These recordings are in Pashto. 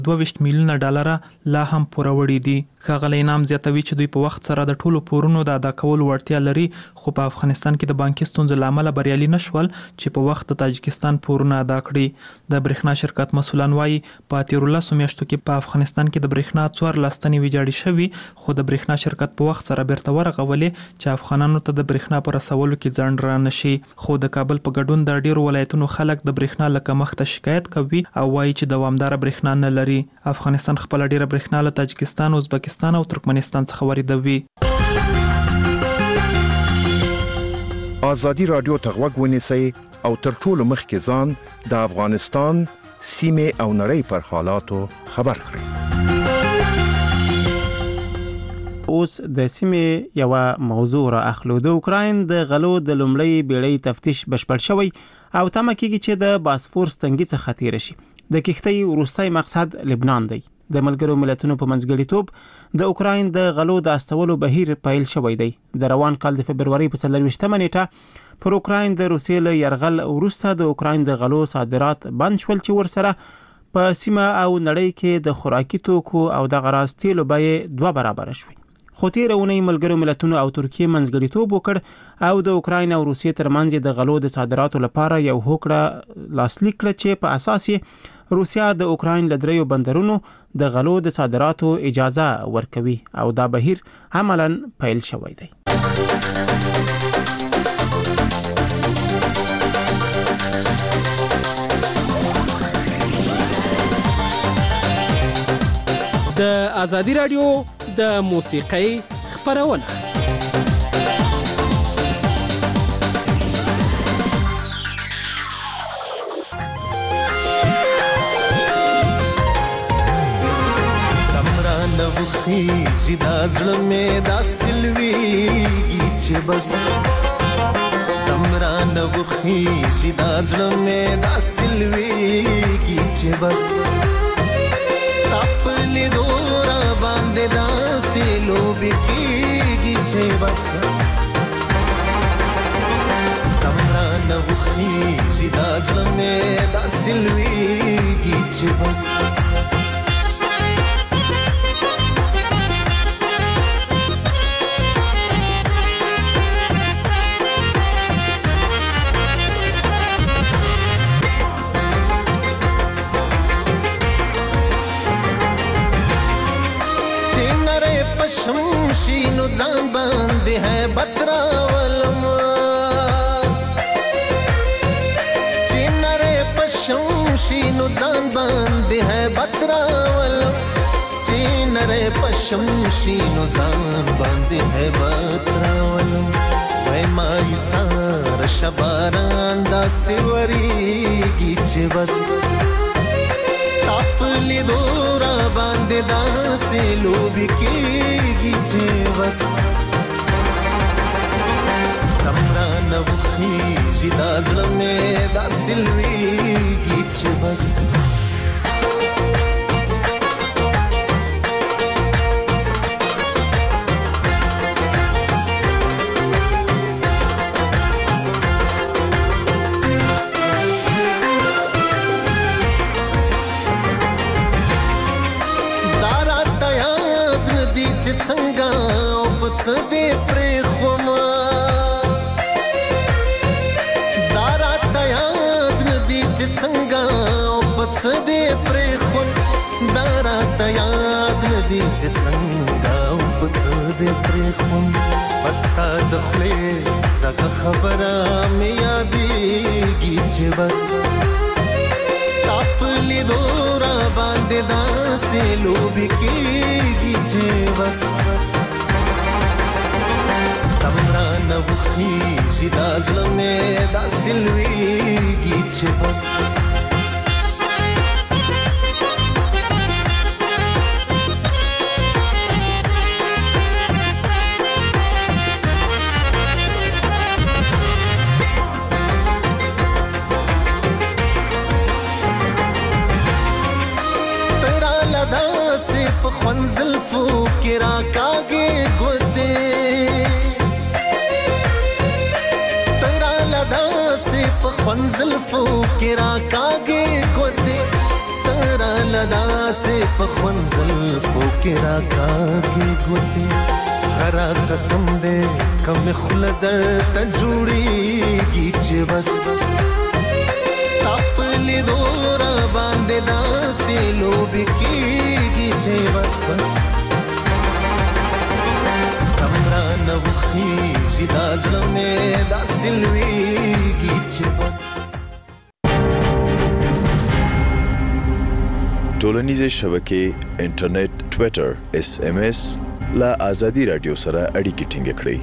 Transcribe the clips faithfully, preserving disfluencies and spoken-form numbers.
دوه ویشت میلیونه ډالر لا هم پوره وړي دي. ښاغلی انعام زیاتوي چې دوی په وخت سره د ټولو پورونو د ادا کولو وړتیا لري، خو په افغانستان کې د بانکي ستونزو له امله بریالي نشول چې په وخت د تاجکستان پورونه ادا کړي. د برېښنا شرکت مسؤلان وایي په تیرو لسو میاشتو کې په افغانستان کې د برېښنا څوارلس ستنې ویجاړې شوي، خو د برېښنا شرکت په وخت سره بیرته ورغولې چې افغانانو ته د برېښنا په رسولو کې ځنډ را نشي. خو د کابل په ګډون د ډیرو ولایتونو خلک د برېښنا له کمښته شکایت کوي او وایي چې دوامداره برېښنا نه لري. افغانستان خپل ډیره برېښنا له تاجکستان، ازبکستان او ترکمنستان څخه واردوي. ازادي رادیو ته غوږ ونیسئ او تر ټولو مخکې ځان د افغانستان سیمې او نړۍ پر حالاتو خبر کړئ. اوس د سیمې یو موضوع را اخلو. د اوکراین د غلو د لومړی بیړۍ تفتیش بشپړ شوی او تمه کېږي چې د باسفورس تنګي څخه تیر شي. د کښتۍ وروستی مقصد لبنان دی. د ملګرو ملتونو په منځګړیتوب د اوکراین د غلو د استولو بهیر پیل شوی دی. د روان کال د فبرवरी په څلرویشتمه نیټه پر اوکراین د روسیې له یرغل وروسته د اوکراین د غلو صادرات بند شول چې ورسره په سیمه او نړۍ کې د خوراکي توکو او د غراض تیلو بیې دوه برابر شوې. خو تیره اونۍ ملګرو ملتونو او ترکیې منځګړیتوب وکړ او د اوکراین او روسیې ترمنځ د غلو د صادراتو لپاره یو هوکړه لاسلیک کړه چې په اساس یې روسیا د اوکراین له دریو بندرونو د غلو د صادراتو اجازه ورکوي او دا بهیر عملاً پیل شوی دی. د ازادي رادیو د موسیقۍ خپرونه. خیږي دا زړه مې داسې لویږي چې بس دمرا نه وخیږي دا زړه مې داسې لویږي چې بس ستا په لیدو را باندې داسې لوبې کېږي چې بس دمرا نه وخیږي دا زړه مې داسې لویږي چې بس شمشینو ځان باندې ہے بتراولم چې نره پشمشینو ځان باندې ہے بتراولم چې نره پشمشینو ځان باندې ہے بتراولم وای مای سار شباران دا سیوریږي چې بس خپل دورا باندې داسې لوبې کېږي چې بس دمرا نه وخیږي دا زړه مې داسې لویږي چې بس دې پرې خوما دارا تیاد ندی چې څنګه او پس دې پرې خون دارا تیاد ندی چې څنګه او پس دې پرې خون بس تا د خپلې دغه خبره مې یادېږي چې بس ستا په لیدو را باندې داسې لوبې کېږي چې بس دمرا نه وخیږي دا زړه مې داسې لویږي چې بس ترا لدا صرف خنزل فو کرا کاگے گودے خنزل فو کرا کاگے گودے را لدا سے فخون زلفو کې راکاږي ګوتې غرا قسم دې کم خلدر ته جوړيږي چې بس ستاپلې دورا باندې داسې لوب کېږي چې بس بس تمرا نوخي جدا زلمه داسې لويږي چې بس. ټولنیزې شبکې انټرنیټ ټوئیټر اس ام اس لا آزادي رادیو سره اړیکې ټینګ کړئ.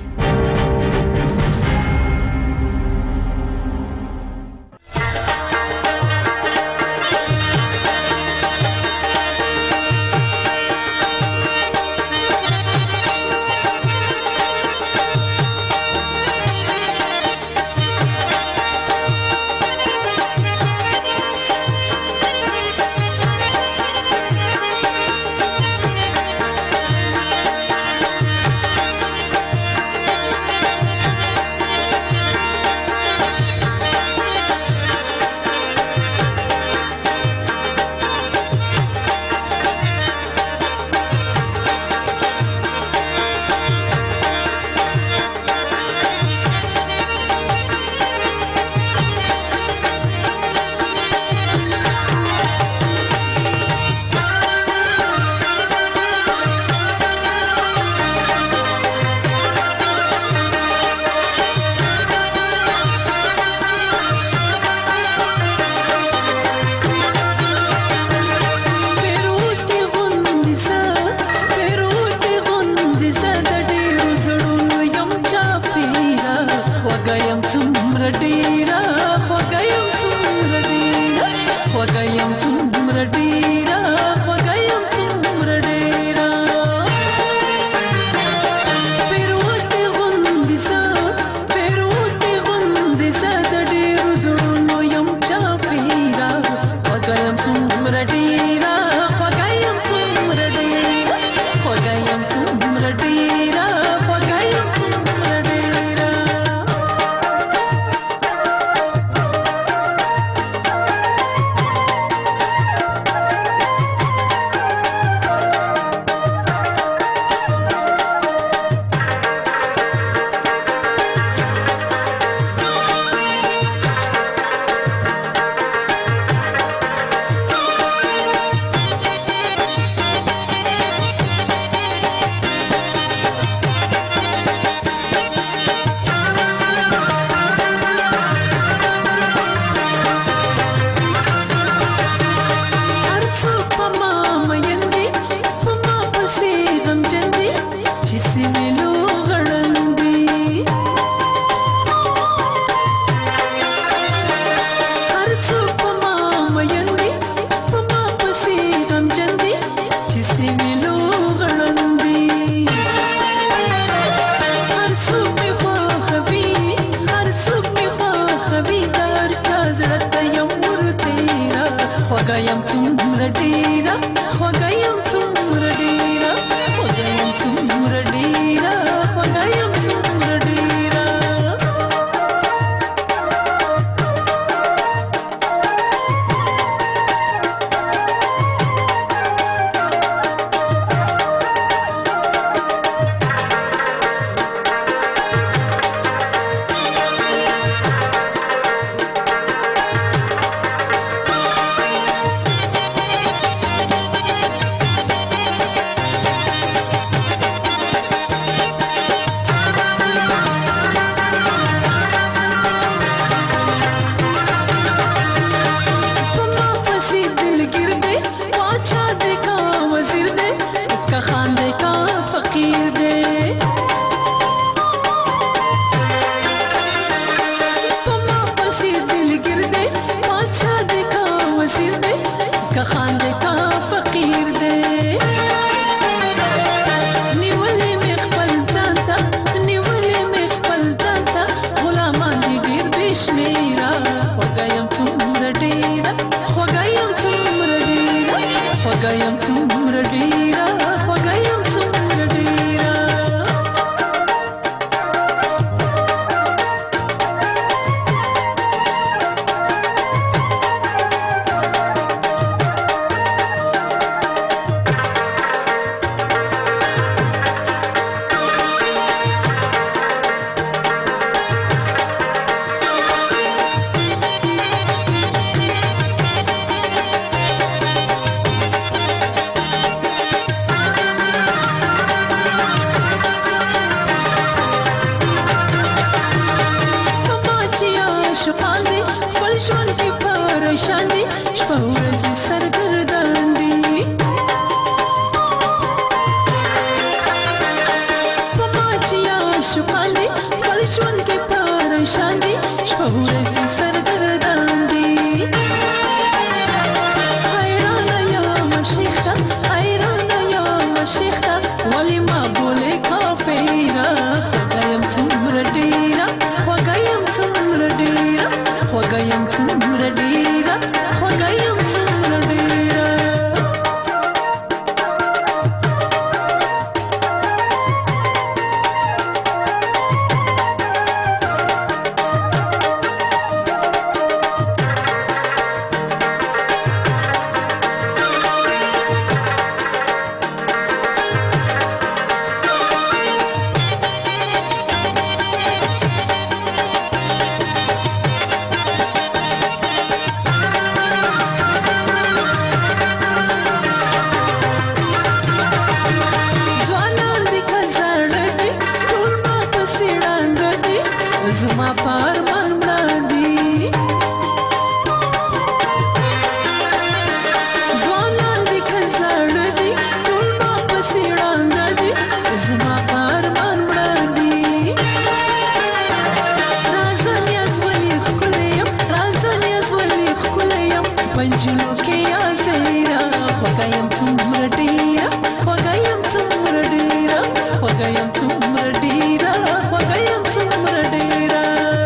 څومره ډیره خوږه یم څومره ډیره خوږه یم څومره ډیره خوږه یم څومره ډیره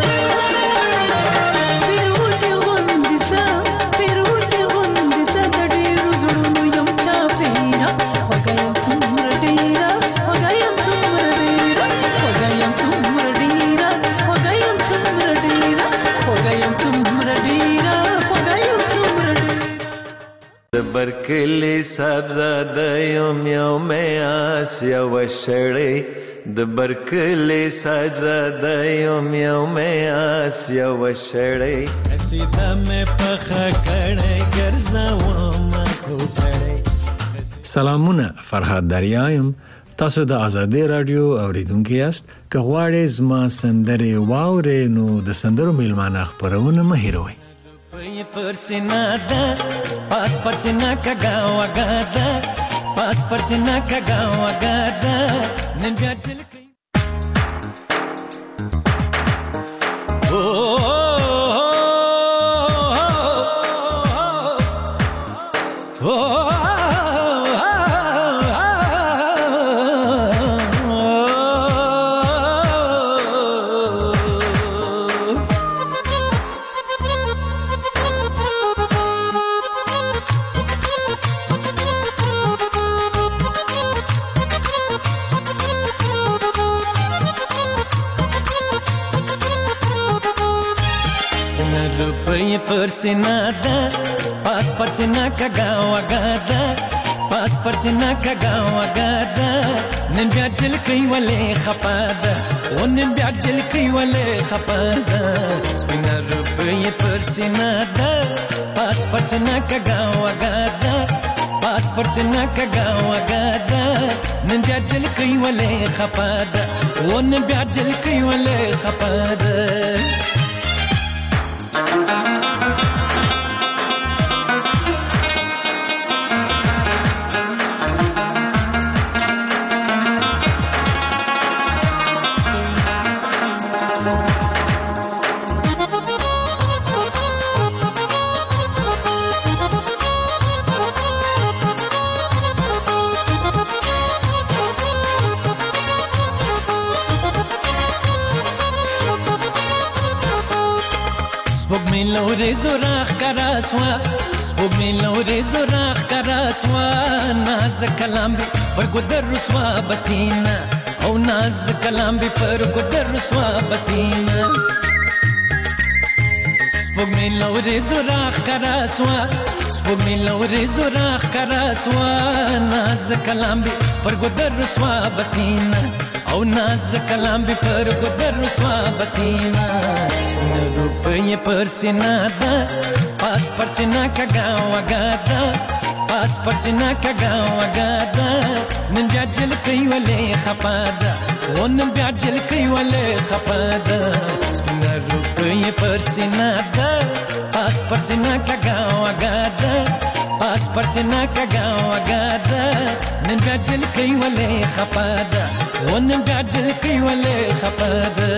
پیروتې غوندې سه پیروتې غوندې سه د ډیرو زړونو یم چاپېره خوږه یم څومره ډیره خوږه یم څومره ډیره خوږه یم څومره ډیره خوږه یم څومره ډیره خوږه یم څومره ډیره خوږه یم څومره ډیره د برکلي صاحبزاده یم یو مې آس یوه شړۍ د برکلي صاحبزاده یم یو مې آس یوه شړۍ قصیده مې پخه کړې ګرځومه کوزړۍ. سلامونه، فرهاد دریا یم. تاسو د آزادۍ رادیو اوریدونکي یاست. که غواړئ زما سندرې واورئ نو د سندرو میلمانه خپرونه مه هېروئ. پي پر سینا ده پاس پر سینا کګا وګا ده پاس پر سینا کګا وګا ده نن بیا دل کوي او او روپۍ پر سینا ده پاس پر سینا کګا وګا ده پاس پر سینا کګا وګا ده نن بیا دل کوي ولې خپا ده او نن بیا دل کوي ولې خپا ده سپینا روپۍ پر سینا ده پاس پر سینا کګا وګا ده پاس پر سینا کګا وګا ده نن بیا دل کوي ولې خپا ده او نن بیا دل کوي ولې خپا ده. سپوږ مې لورې زوراخ کرا سوا سپوږ مې لورې زوراخ کرا سوا ناز کلام به پر ګدر رسوا بسینا او ناز کلام به پر ګدر رسوا بسینا سپوږ مې لورې زوراخ کرا سوا سپوږ مې لورې زوراخ کرا سوا ناز کلام به پر ګدر رسوا بسینا او ناز کلام به پر ګدر رسوا بسینا. سپینا روپۍ پر سینا ده پاس پر سینا کګا وګا ده پاس پر سینا کګا وګا ده نن بیا دل کوي ولې خپا ده او نن بیا دل کوي ولې خپا ده سپینا روپۍ پر سینا ده پاس پر سینا کګا وګا ده پاس پر سینا کګا وګا ده نن بیا دل کوي ولې خپا ده او نن بیا دل کوي ولې خپا ده.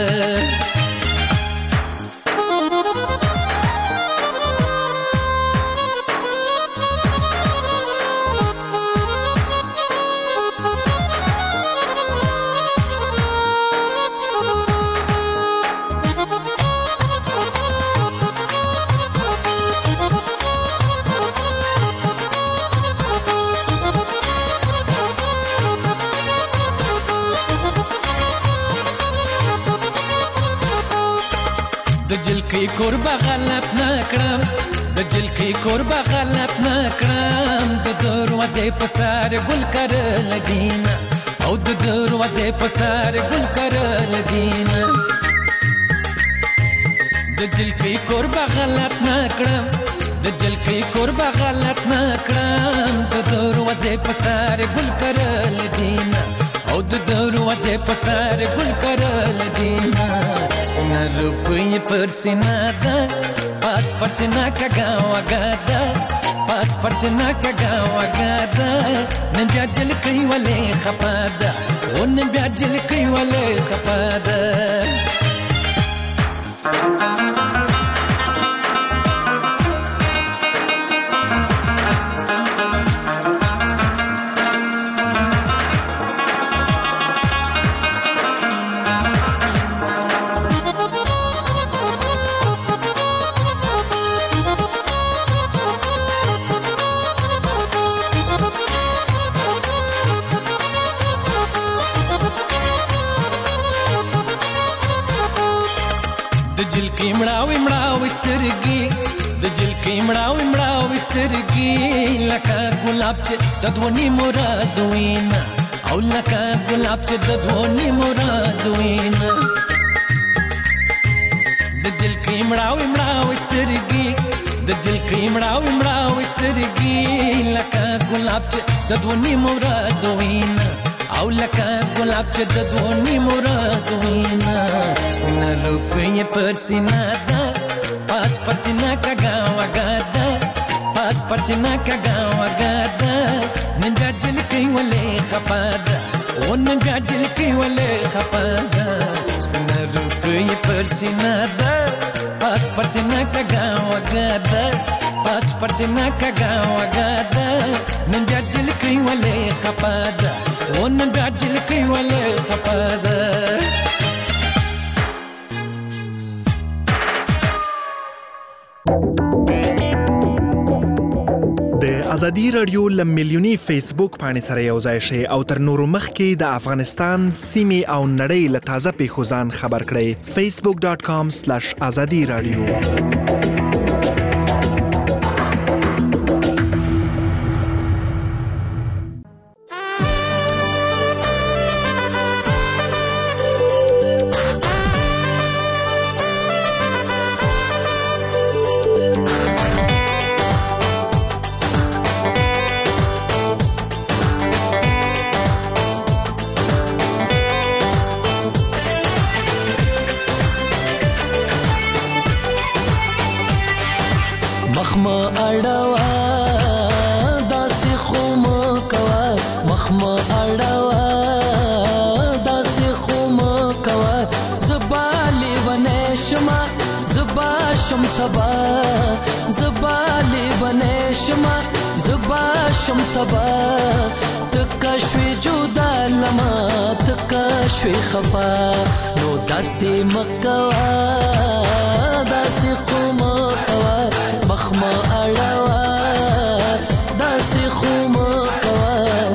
د جلکی کوربه غلط نکړم د جلکی کوربه غلط نکړم د دروازې په سر ګل کرل دینه او د دروازې په سر ګل کرل دینه د جلکی کوربه غلط نکړم د جلکی کوربه غلط نکړم د دروازې په سر ګل کرل دینه او د دروازې په سر ګل کرل دینه سپینا روپۍ پر سینا ده پاس پر سینا کګا وګا ده پاس پر سینا کګا وګا ده نن بیا دل کوي ولې خپا ده او نن بیا دل کوي ولې خپا ده. جلکی مړاوي مړاوي سترګې د جلکی مړاوي مړاوي سترګې لکه ګلاب چې د دوه نیمو رازو وینا او لکه ګلاب چې د دوه نیمو رازو وینا د جلکی مړاوي مړاوي سترګې د جلکی مړاوي مړاوي سترګې لکه ګلاب چې د دوه نیمو رازو وینا او لکه ګلاب چې د دوه نیمو رازو وینا سپینه روپۍ پر سینه ده پاس پر سینه کږه وږه ده پاس پر سینه کږه وږه ده نن بیا جلکۍ ولې خفه ده او نن بیا جلکۍ ولې خفه ده سپینه روپۍ پر سینه ده پاس پر سینه کږه وږه ده پاس پر سینه کږه وږه ده نن بیا جلکۍ ولې خفه ده او نن بیا جلکۍ ولې خفه ده د ازادي رادیو له میلیوني فیسبوک باندې سره یو ځای شئ او تر نورو مخکې د افغانستان سیمې او نړۍ له تازه پیښو ځان خبر کړئ facebook dot com slash azadi radio شم تبا تکا شوی جدا لما تکا شوی خفا نو داسی مکوا داسی خو مکوا مخما اڑوا داسی خو مکوا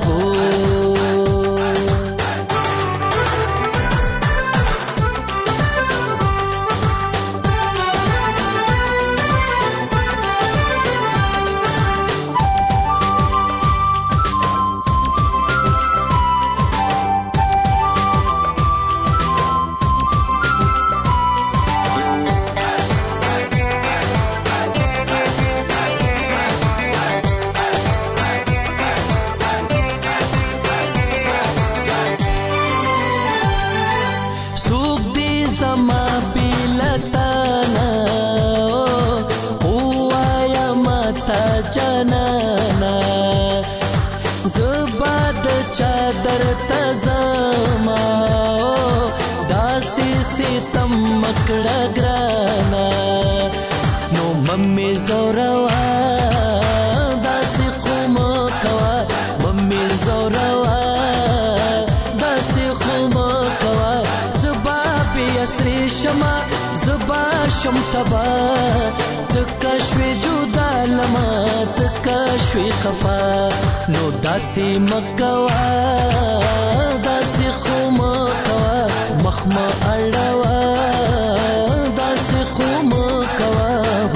چادر تزما داسي ستم مکړه ګرانا نو ممي زوروا داسي قوم کوا ممي زوروا داسي قوم کوا زبا بيسري شما زبا شم تبا تکشوی جدا لما تکشوی خفا نو داسی مکوا داسی خو مکوا مخما اڑوا داسی خو مکوا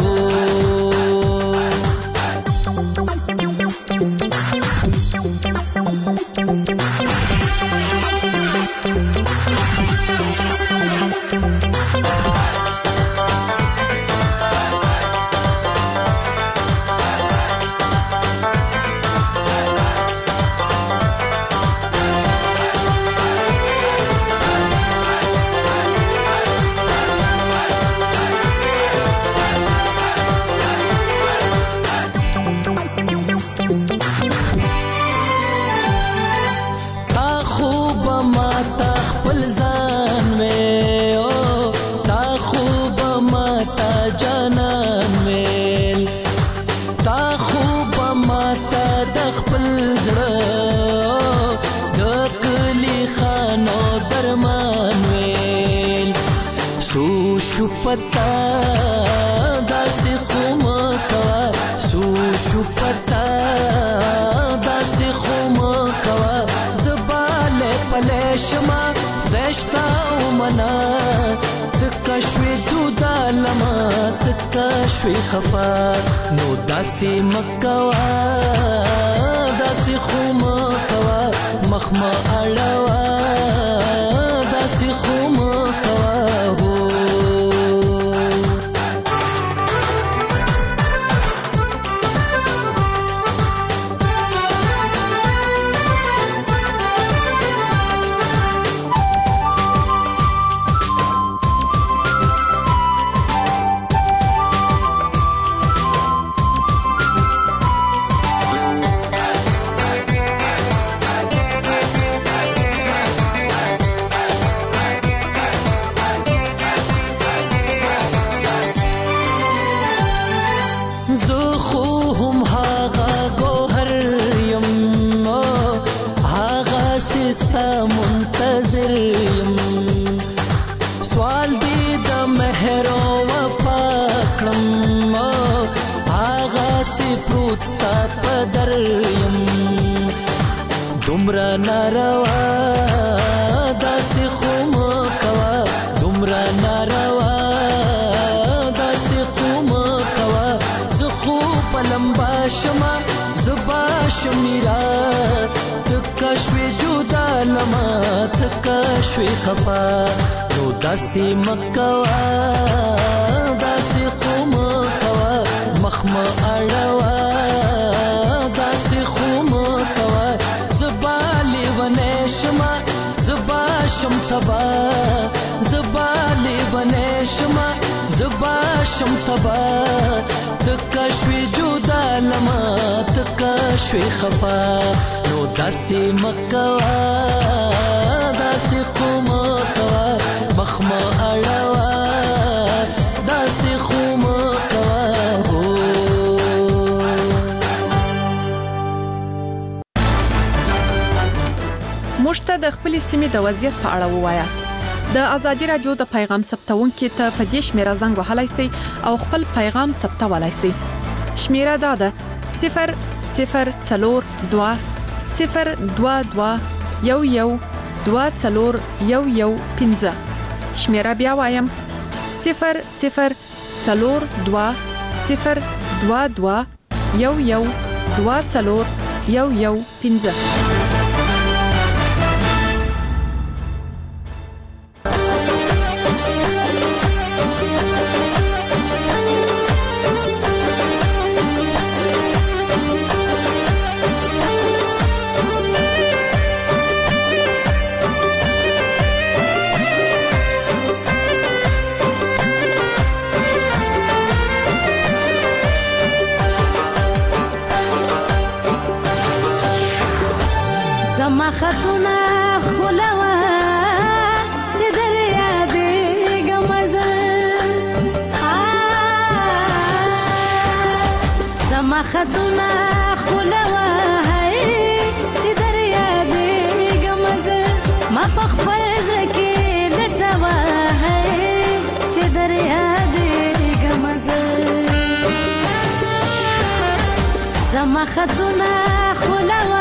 پتا داسې خو مکوا سو شو پتا داسې خو مکوا زباله پله شما دشتا ومنا تکا شوی جدا لما تکا شوی خفا نو داسی مکوا داسی خو مکوا مخما اړوا داسی خو مکوا هو منتظر یم سوال دی د مهر او وفا کړم هغه سی پروت ستا په در یم دومره ناروا داسې خو مه کوه دومره ناروا داسې خو مه کوه زه خو په لمبا شمه زه به شمیرا تکا شوی جدا لما تکا شوی خفا نو داسی مکوا داسی خو مکوا مخما اړوا داسی خو مکوا زبالی ونشما زبا شم تبا زبالی ونشما زبا شم تبا تکا شوی جدا لما تکا شوی خفا نو داسی مکوا داسی خو مکوا مخما اړوا داسی خو مکوا هو موږ ته د خپل سیمې د وضعیت په اړه ووایاست د ازادي رادیو د پیغام ثبتونکو ته په دې شمیره زنګ وهلای شئ او خپل پیغام ثبتولای شئ شمیره دا ده صفر صفر څلور دوه صفر دوه دوه یو یو دوه څلور یو یو پنځه شمیره بیا وایم صفر صفر څلور دوه صفر دوه دوه یو یو دوه څلور یو یو پنځه خطونه خلوا چې دریا دې غمزه سما خطونه خلوا چې دریا دې غمزه ما په خپل ځکه لټوا چې دریا دې غمزه سما خطونه خلوا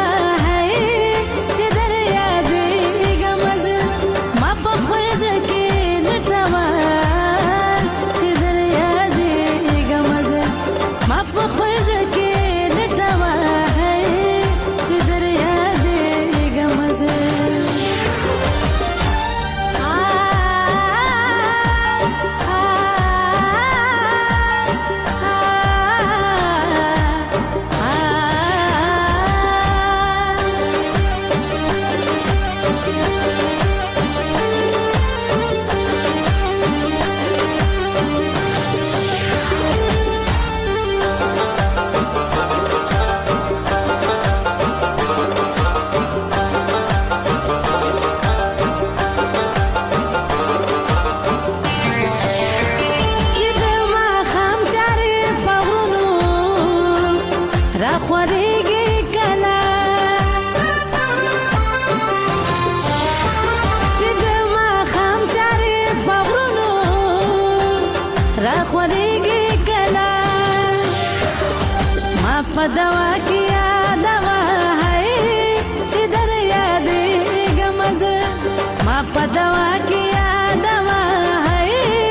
دوا کیا دوا ہے چې دریا دې غمز ما په دوا کیا دوا ہے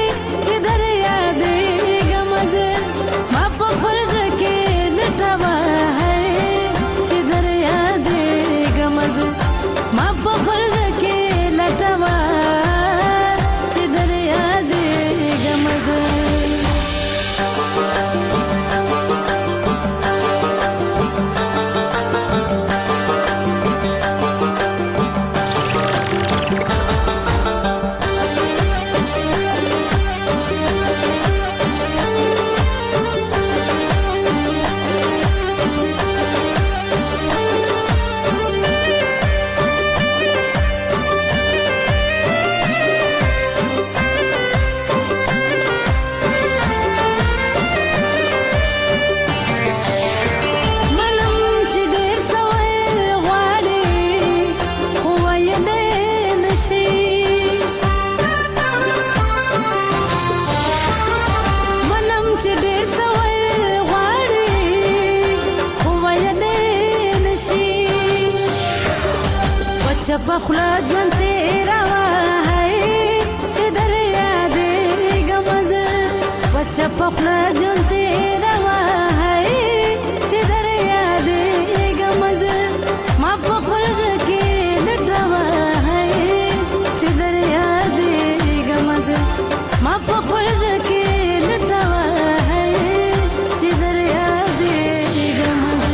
چپا خوله ژوند تېروه چې در یادېږم زه په چپا خوله ژوند تېروه چې در یادېږم زه ما په خپل زړه کې لټوه چې در یادېږم زه ما په خپل زړه کې لټوه چې در یادېږم زه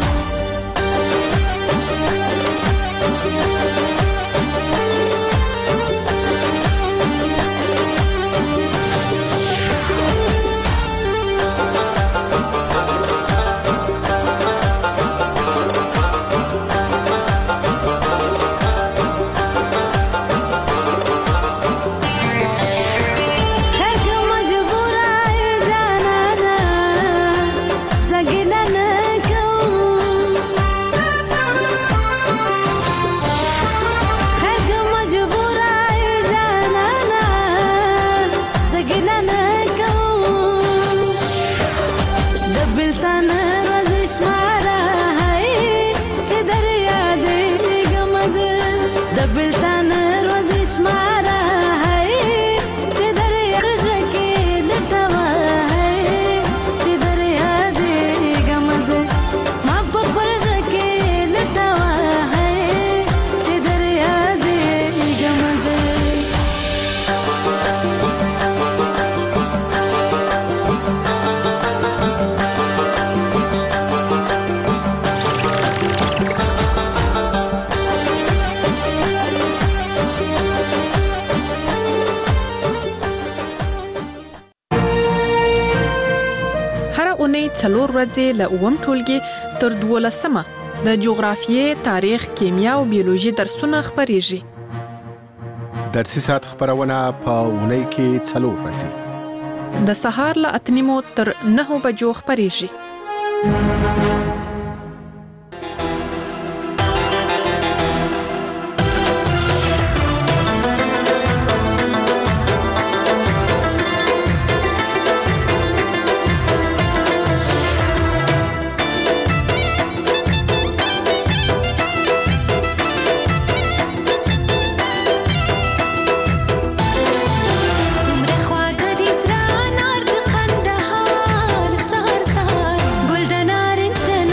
څلور ورځې له اووم ټولګي تر دولسمه د جغرافیې، تاریخ، کیمیا او بیولوژي درسونه خپریږي. درسي ساعت خبرونه په اونۍ کې څلور ورځې د سهار له اته نیمو تر نهو بجو خپریږي. Golden orange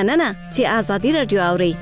مننه چې آزادي رادیو اوري.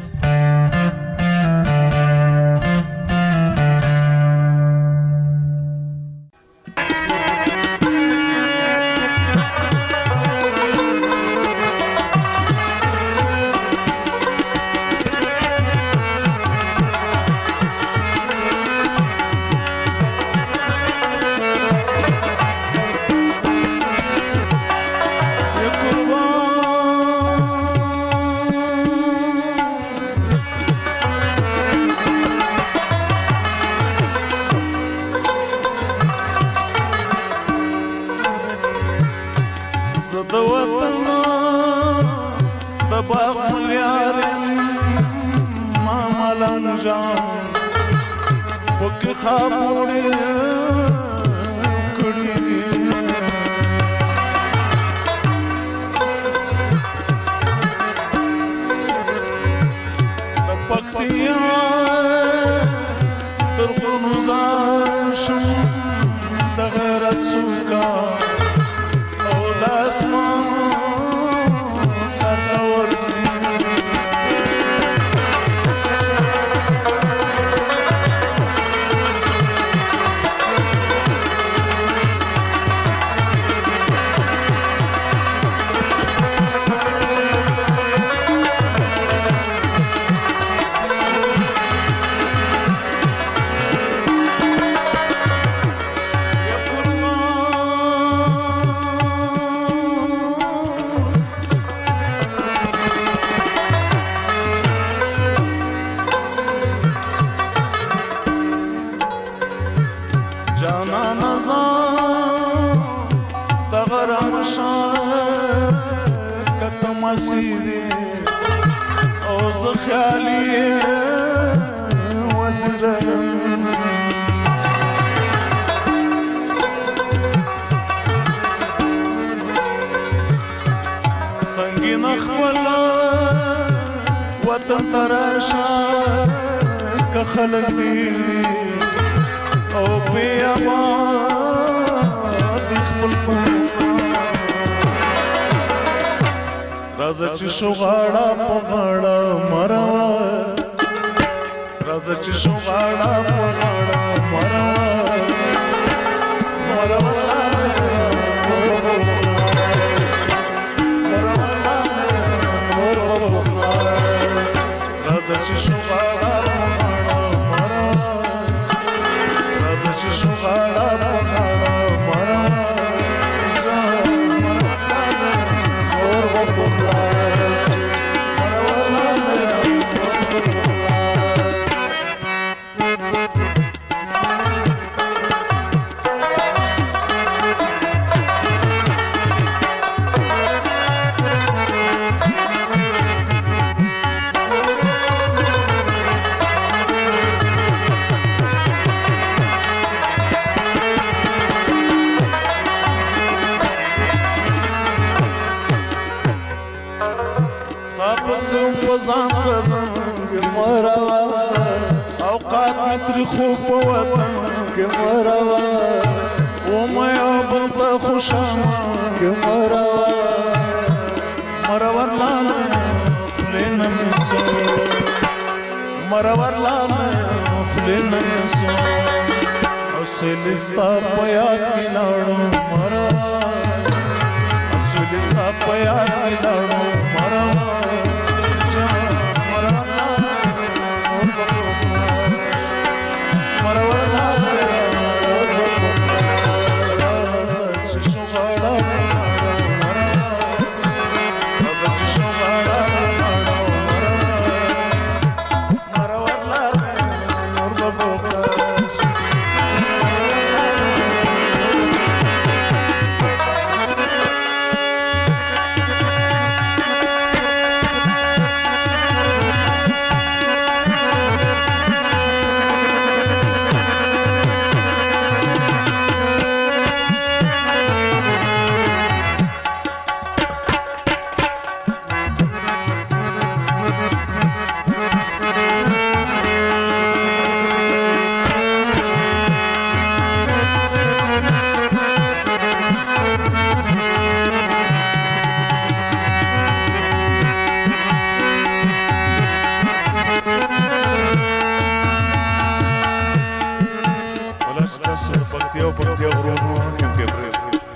او پکتیا غرونو هم کې پرې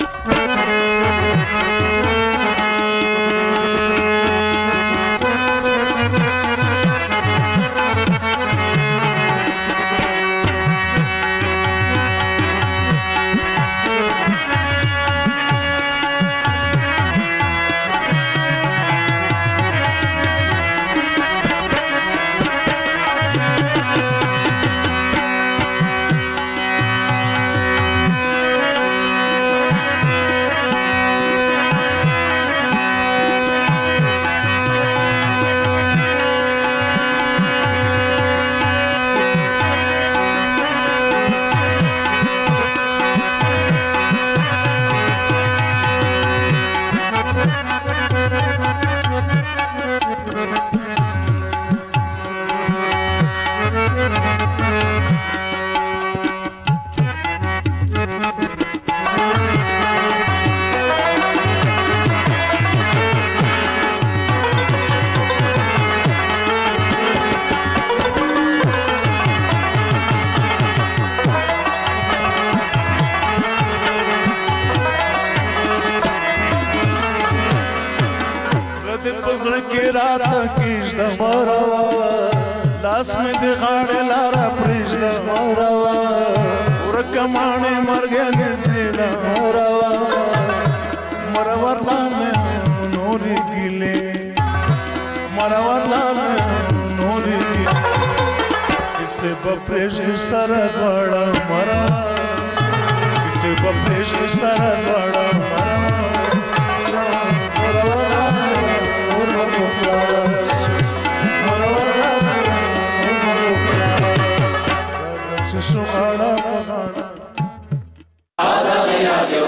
لاس مې د غاړې لاره پرېږده مروا ورکه ماڼۍ مرګې نږدې ده مروا مرور لامې نورې ګیلې مرور لامې نورې ګیلې کیسې به پرېږدو سره دواړه مروا کیسې به پرېږدو سره دواړه مروا مرور لامې نور به پخلاص شماړه پغاړه آزادي رادیو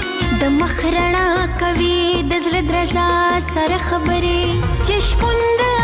د مخ رڼا کوي د زړه درزا سره خبرې چې شپوند